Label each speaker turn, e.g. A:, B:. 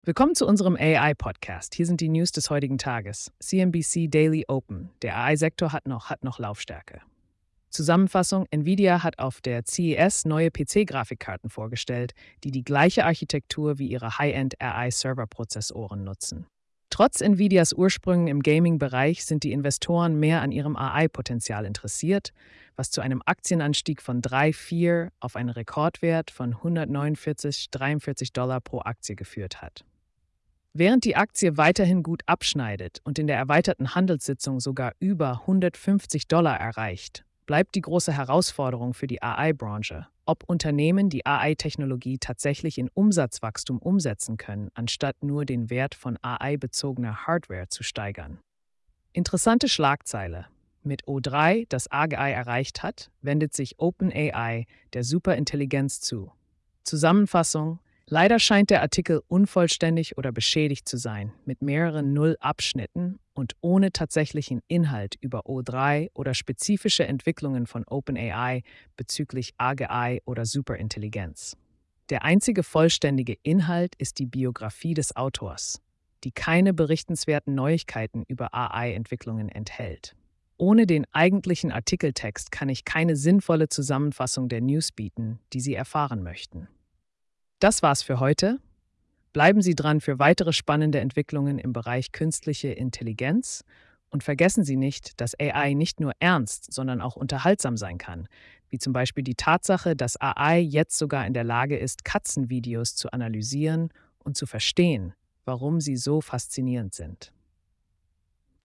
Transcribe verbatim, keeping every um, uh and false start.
A: Willkommen zu unserem A I-Podcast. Hier sind die News des heutigen Tages. C N B C Daily Open. Der A I-Sektor hat noch, hat noch Laufstärke. Zusammenfassung: Nvidia hat auf der C E S neue P C-Grafikkarten vorgestellt, die die gleiche Architektur wie ihre High-End-A I-Server-Prozessoren nutzen. Trotz Nvidias Ursprüngen im Gaming-Bereich sind die Investoren mehr an ihrem A I-Potenzial interessiert, was zu einem Aktienanstieg von drei Komma vier auf einen Rekordwert von hundertneunundvierzig Komma dreiundvierzig Dollar pro Aktie geführt hat. Während die Aktie weiterhin gut abschneidet und in der erweiterten Handelssitzung sogar über hundertfünfzig Dollar erreicht, bleibt die große Herausforderung für die A I-Branche, ob Unternehmen die A I-Technologie tatsächlich in Umsatzwachstum umsetzen können, anstatt nur den Wert von A I-bezogener Hardware zu steigern. Interessante Schlagzeile: Mit O drei, das A G I erreicht hat, wendet sich OpenAI der Superintelligenz zu. Zusammenfassung: Leider scheint der Artikel unvollständig oder beschädigt zu sein, mit mehreren Null-Abschnitten und ohne tatsächlichen Inhalt über O drei oder spezifische Entwicklungen von OpenAI bezüglich A G I oder Superintelligenz. Der einzige vollständige Inhalt ist die Biografie des Autors, die keine berichtenswerten Neuigkeiten über A I-Entwicklungen enthält. Ohne den eigentlichen Artikeltext kann ich keine sinnvolle Zusammenfassung der News bieten, die Sie erfahren möchten. Das war's für heute. Bleiben Sie dran für weitere spannende Entwicklungen im Bereich künstliche Intelligenz und vergessen Sie nicht, dass A I nicht nur ernst, sondern auch unterhaltsam sein kann, wie zum Beispiel die Tatsache, dass A I jetzt sogar in der Lage ist, Katzenvideos zu analysieren und zu verstehen, warum sie so faszinierend sind.